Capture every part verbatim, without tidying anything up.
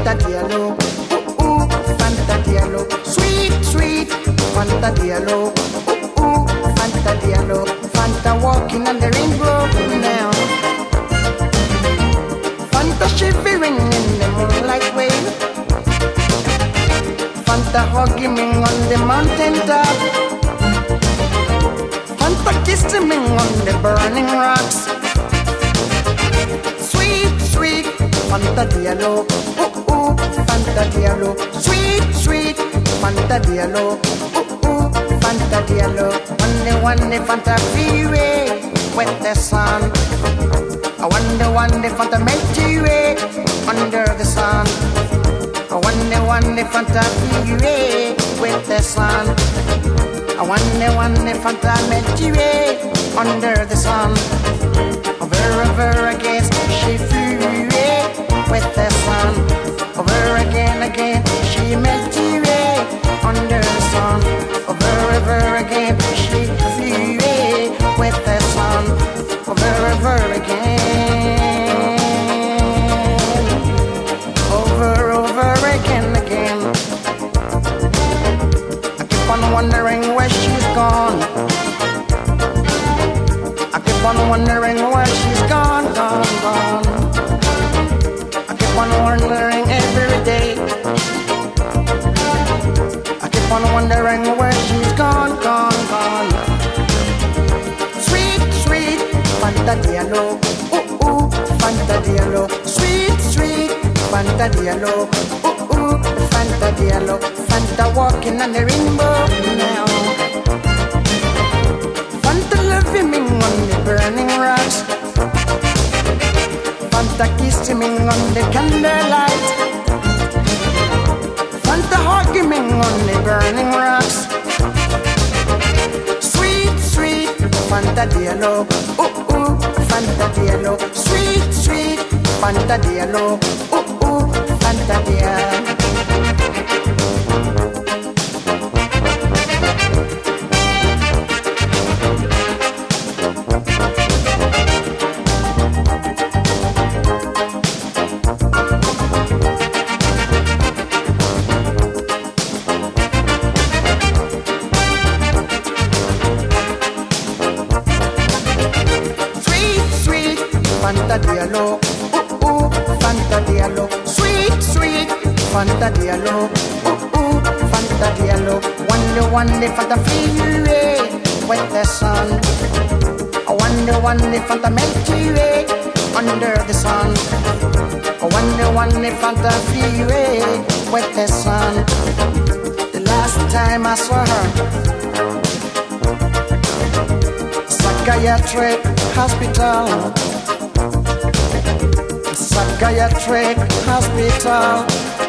Fanta Diallo, ooh ooh, Fanta Diallo, sweet sweet Fanta Diallo, ooh ooh, Fanta Diallo, Fanta walking on the rainbow now. Fanta shivering in the moonlight wave, Fanta hugging me on the mountain top, Fanta kissing me on the burning rocks. Sweet, sweet Fanta Diallo, ooh ooh, Fanta Diallo, sweet, sweet Fanta Diallo, ooh ooh, Fanta Diallo. One one day Fanta freeway with the sun. I wonder one day Fanta Milky Way under the sun. I wonder one day Fanta freeway with the sun. I wonder one day Fanta Milky Way under the sun. Over over again she flew away with the sun. Over again again she melted away under the sun. Over over again she flew away with the sun. Over over again, over over again again. I keep on wondering where she's gone. I keep on wondering where she's gone, gone, gone. I keep on wondering every day. I keep on wondering where she's gone, gone, gone. Sweet, sweet Fanta Diallo, ooh ooh, Fanta Diallo, sweet, sweet Fanta Diallo, ooh ooh, Fanta Diallo, Fanta walking on the rainbow now. Fanta loving me on the burning rocks, Fanta kissing me on the candlelight, Fanta hugging me on the burning rocks. Sweet, sweet Fanta Diallo, ooh ooh, Fanta Diallo, sweet, sweet Fanta Diallo, ooh ooh, Fanta Diallo. Fanta Diallo, ooh ooh, Fanta Diallo, sweet, sweet Fanta Diallo, ooh ooh, Fanta Diallo. Wonder one day Fanta flew away with the sun. I wonder one day Fanta Milky Way under the sun. I wonder one day Fanta flew away with the sun. The last time I saw her, psychiatric hospital. Psychiatric hospital,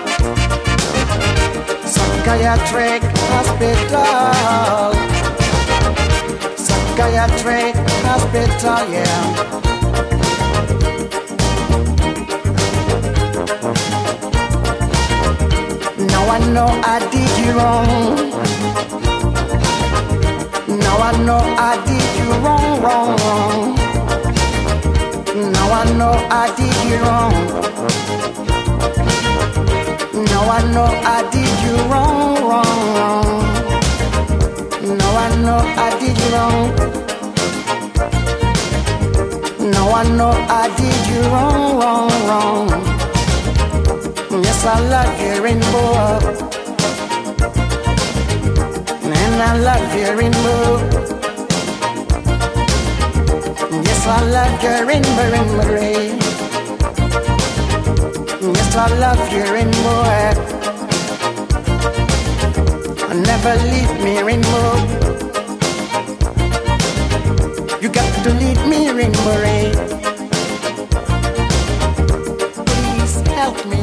psychiatric hospital, psychiatric hospital, yeah. Now I know I did you wrong. Now I know I did you wrong, wrong, wrong. Now I know I did you wrong. Now I know I did you wrong, wrong, wrong. Now I know I did you wrong. Now I know I did you wrong, wrong, wrong. Yes, I love your rainbow, and I love your rainbow. Yes, I love your rainbow, rainbow ray. Yes, I love your rainbow. Never leave me, rainbow. You got to lead me, rainbow ray. Please help me.